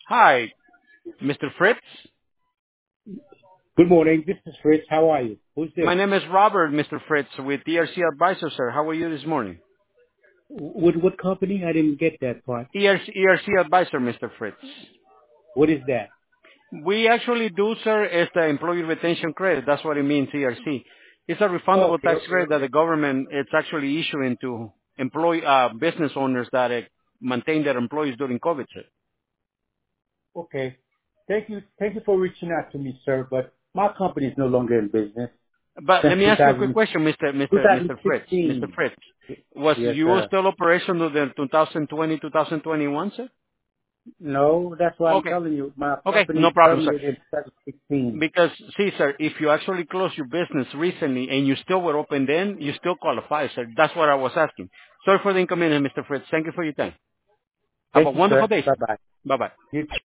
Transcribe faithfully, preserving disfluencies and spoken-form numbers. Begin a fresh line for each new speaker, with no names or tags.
Hi, Mister Fritz.
Good morning. This is Fritz. How are you? Who's this?
My name is Robert, Mister Fritz, with E R C Advisor, sir. How are you this morning?
With what company? I didn't get that part.
E R C, E R C Advisor, Mister Fritz.
What is that?
We actually do, sir, is the employee retention credit. That's what it means, E R C. It's a
Oh,
refundable
okay,
tax
okay,
credit that
okay.
the government is actually issuing to employee uh, business owners that uh, maintain their employees during COVID, sir.
Okay. Thank you. Thank you for reaching out to me, sir. But my company is no longer in business
But
since
let me ask you a quick
2000,
question, Mister Mister Mister Fritz. Mister
2016.
Fritz, was
Yes,
you
sir.
still operational in twenty twenty, twenty twenty-one, sir?
No, that's why I'm
Okay.
telling you. My
Okay, no
company
problem, sir.
terminated in twenty sixteen.
Because, see, sir, if you actually closed your business recently and you still were open then, you still qualify, sir. That's what I was asking. Sorry for the inconvenience, Mister Fritz. Thank you for your time. Have a
Thank you,
wonderful
sir.
day, sir.
Bye-bye.
Bye-bye.
You